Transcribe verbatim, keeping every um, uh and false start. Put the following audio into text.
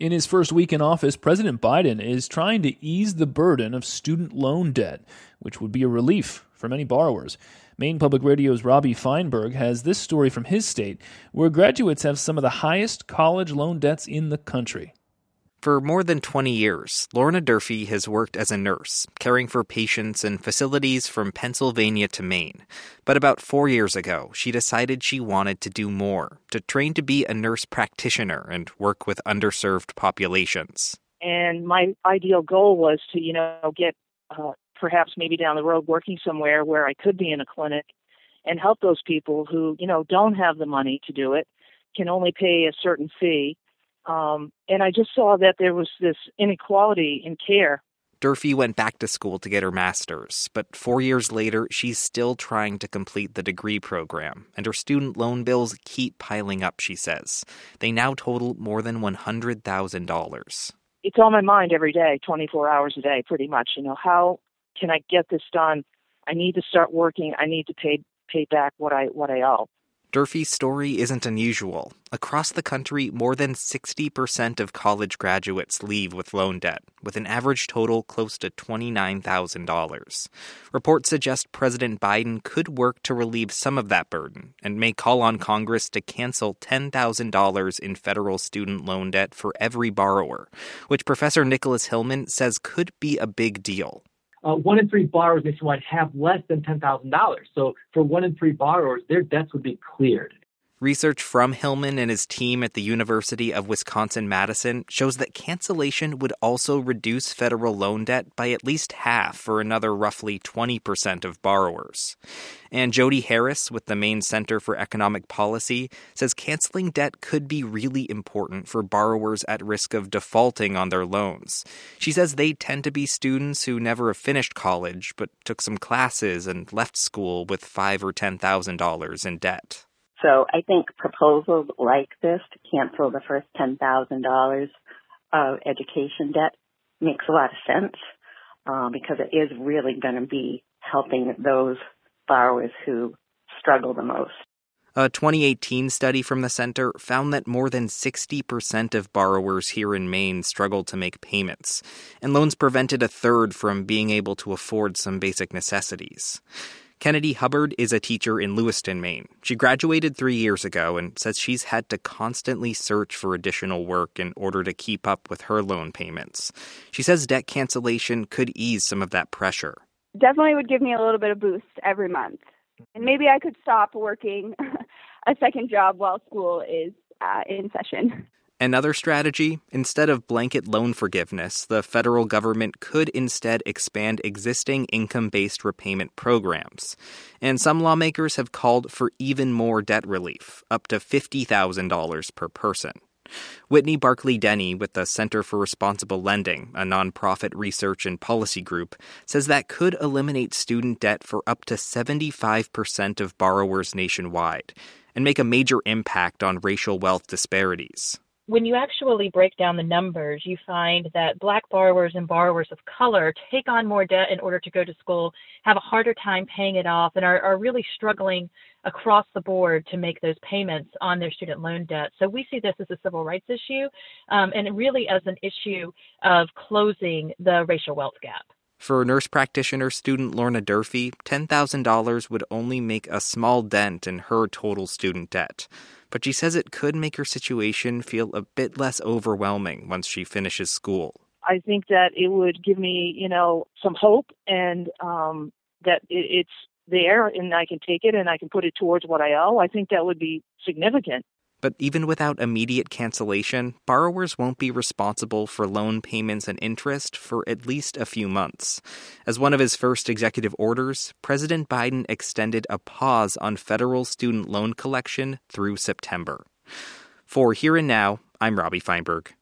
In his first week in office, President Biden is trying to ease the burden of student loan debt, which would be a relief for many borrowers. Maine Public Radio's Robbie Feinberg has this story from his state, where graduates have some of the highest college loan debts in the country. For more than twenty years, Lorna Durfee has worked as a nurse, caring for patients in facilities from Pennsylvania to Maine. But about four years ago, she decided she wanted to do more, to train to be a nurse practitioner and work with underserved populations. And my ideal goal was to, you know, get uh, perhaps maybe down the road working somewhere where I could be in a clinic and help those people who, you know, don't have the money to do it, can only pay a certain fee. Um, and I just saw that there was this inequality in care. Durfee went back to school to get her master's, but four years later, she's still trying to complete the degree program, and her student loan bills keep piling up, she says. They now total more than one hundred thousand dollars. It's on my mind every day, twenty-four hours a day, pretty much. You know, how can I get this done? I need to start working. I need to pay pay back what I what I owe. Durfee's story isn't unusual. Across the country, more than sixty percent of college graduates leave with loan debt, with an average total close to twenty-nine thousand dollars. Reports suggest President Biden could work to relieve some of that burden and may call on Congress to cancel ten thousand dollars in federal student loan debt for every borrower, which Professor Nicholas Hillman says could be a big deal. Uh, one in three borrowers nationwide have less than ten thousand dollars. So for one in three borrowers, their debts would be cleared. Research from Hillman and his team at the University of Wisconsin-Madison shows that cancellation would also reduce federal loan debt by at least half for another roughly twenty percent of borrowers. And Jody Harris with the Maine Center for Economic Policy says canceling debt could be really important for borrowers at risk of defaulting on their loans. She says they tend to be students who never finished college but took some classes and left school with five thousand dollars or ten thousand dollars in debt. So I think proposals like this to cancel the first ten thousand dollars of education debt makes a lot of sense uh, because it is really going to be helping those borrowers who struggle the most. A twenty eighteen study from the center found that more than sixty percent of borrowers here in Maine struggled to make payments, and loans prevented a third from being able to afford some basic necessities. Kennedy Hubbard is a teacher in Lewiston, Maine. She graduated three years ago and says she's had to constantly search for additional work in order to keep up with her loan payments. She says debt cancellation could ease some of that pressure. Definitely would give me a little bit of boost every month. And maybe I could stop working a second job while school is uh, in session. Another strategy, instead of blanket loan forgiveness, the federal government could instead expand existing income-based repayment programs. And some lawmakers have called for even more debt relief, up to fifty thousand dollars per person. Whitney Barclay Denny with the Center for Responsible Lending, a nonprofit research and policy group, says that could eliminate student debt for up to seventy-five percent of borrowers nationwide and make a major impact on racial wealth disparities. When you actually break down the numbers, you find that Black borrowers and borrowers of color take on more debt in order to go to school, have a harder time paying it off, and are, are really struggling across the board to make those payments on their student loan debt. So we see this as a civil rights issue um, and really as an issue of closing the racial wealth gap. For nurse practitioner student Lorna Durfee, ten thousand dollars would only make a small dent in her total student debt. But she says it could make her situation feel a bit less overwhelming once she finishes school. I think that it would give me, you know, some hope and um, that it, it's there and I can take it and I can put it towards what I owe. I think that would be significant. But even without immediate cancellation, borrowers won't be responsible for loan payments and interest for at least a few months. As one of his first executive orders, President Biden extended a pause on federal student loan collection through September. For Here and Now, I'm Robbie Feinberg.